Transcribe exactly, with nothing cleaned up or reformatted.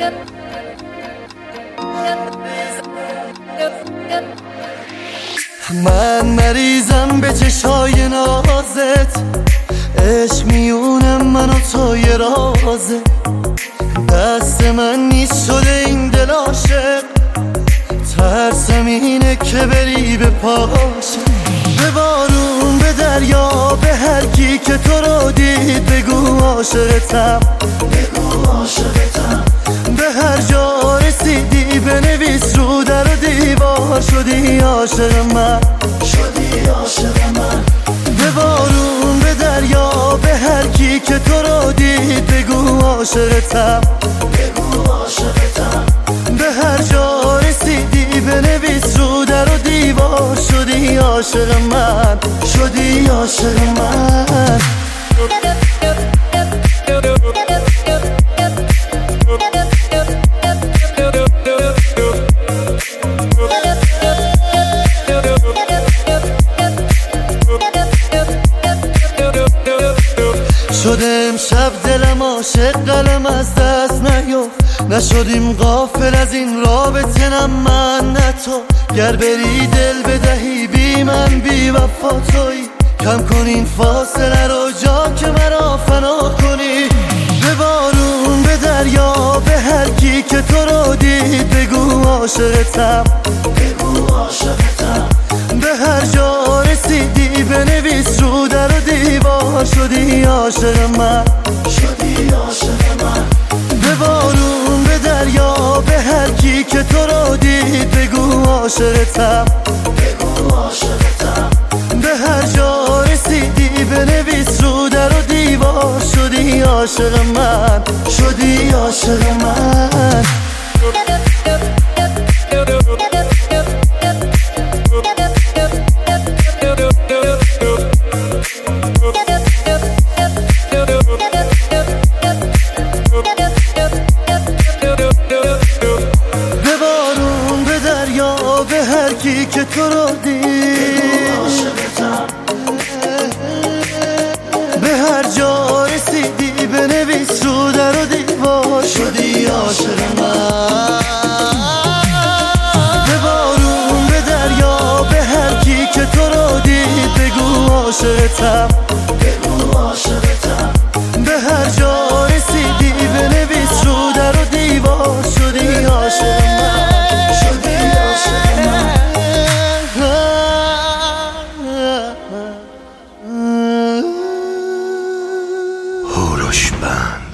من مریضم به چشای نازت، عشق میونم من و تو یه رازه. دست من نیست شده این دل عاشق، ترسم اینه که بری به پاشه. به بارون، به دریا، به هر کی که تو رو دید بگو عاشقتم، بگو عاشقتم. به هر جا رسیدی بنویس رو در و دیوار شدی عاشق من، شدی عاشق من. به بارون، به دریا، به هر کی که تو رو دید بگو عاشقتم، بگو عاشقتم. به هر جا رسیدی بنویس رو در و دیوار شدی عاشق من، شدی عاشق من. شده امشب دلم عاشق، قلم از دست نیفت. نشدیم غافل از این رابطه، نه من نه تو. گر بری دل بدهی بی من بی وفا تویی. کم کن این فاصله رو جا که مرا فنا کنی. به بارون، به دریا، به هر کی که تو رو دید بگو عاشقتم، بگو عاشقتم. به هر جا رسیدی بنویس رو در و دیوار شدی عاشق من، شدی عاشق من. به بارون، به دریا، به هر کی که تو رو دید بگو عاشقتم، بگو عاشقتم. به هر جا رسیدی بنویس رو در و دیوار شدی عاشق من، شدی عاشق من. به بارون، به دریا، به هر کی که تو رو دید به هر جا رسیدی بنویس رو در و دیوار شدی عاشق من. به بارون، به دریا، به هر کی که تو رو دید بگو عاشقتم، بگو عاشقتم. به هر جا رسیدی بنویس رو در و دیوار شدی عاشق من، شدی عاشق من. هوروش بند.